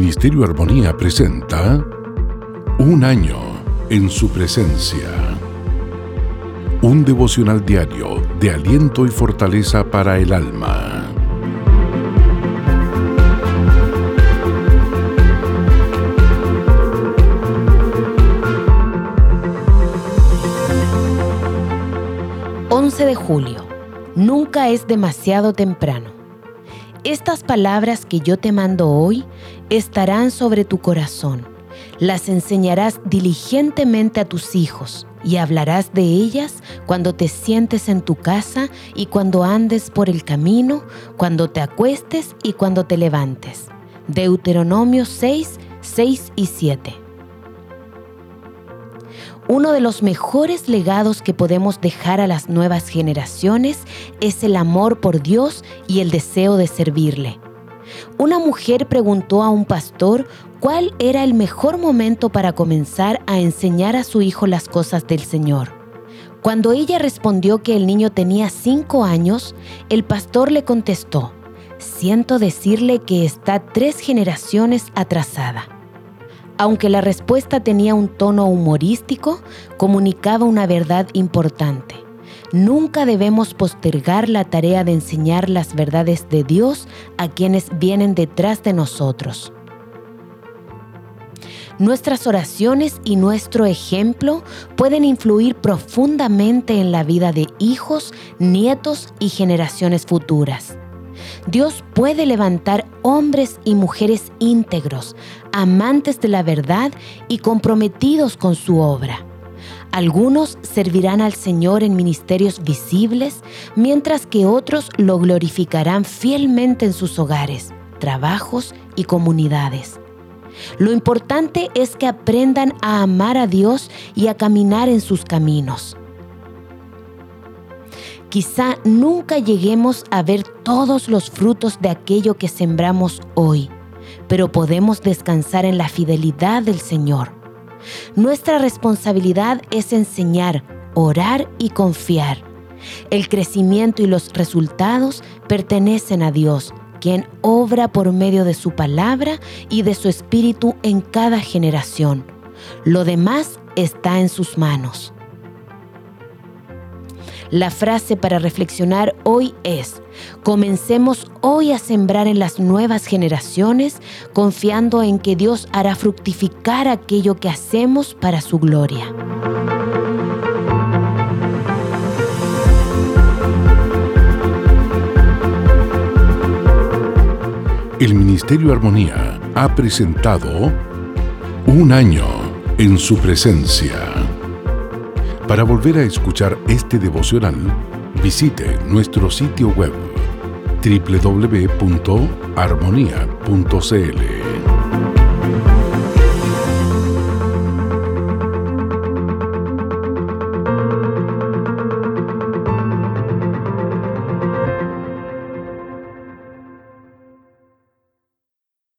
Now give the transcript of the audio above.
Ministerio Armonía presenta Un año en su presencia. Un devocional diario de aliento y fortaleza para el alma. De julio. Nunca es demasiado temprano. Estas palabras que yo te mando hoy estarán sobre tu corazón. Las enseñarás diligentemente a tus hijos y hablarás de ellas cuando te sientes en tu casa y cuando andes por el camino, cuando te acuestes y cuando te levantes. Deuteronomio 6, 6 y 7. Uno de los mejores legados que podemos dejar a las nuevas generaciones es el amor por Dios y el deseo de servirle. Una mujer preguntó a un pastor cuál era el mejor momento para comenzar a enseñar a su hijo las cosas del Señor. Cuando ella respondió que el niño tenía 5 años, el pastor le contestó: «Siento decirle que está 3 generaciones atrasada». Aunque la respuesta tenía un tono humorístico, comunicaba una verdad importante. Nunca debemos postergar la tarea de enseñar las verdades de Dios a quienes vienen detrás de nosotros. Nuestras oraciones y nuestro ejemplo pueden influir profundamente en la vida de hijos, nietos y generaciones futuras. Dios puede levantar hombres y mujeres íntegros, amantes de la verdad y comprometidos con su obra. Algunos servirán al Señor en ministerios visibles, mientras que otros lo glorificarán fielmente en sus hogares, trabajos y comunidades. Lo importante es que aprendan a amar a Dios y a caminar en sus caminos. Quizá nunca lleguemos a ver todos los frutos de aquello que sembramos hoy, pero podemos descansar en la fidelidad del Señor. Nuestra responsabilidad es enseñar, orar y confiar. El crecimiento y los resultados pertenecen a Dios, quien obra por medio de su palabra y de su espíritu en cada generación. Lo demás está en sus manos. La frase para reflexionar hoy es: comencemos hoy a sembrar en las nuevas generaciones, confiando en que Dios hará fructificar aquello que hacemos para su gloria. El Ministerio Armonía ha presentado Un año en su presencia. Para volver a escuchar este devocional, visite nuestro sitio web www.armonia.cl.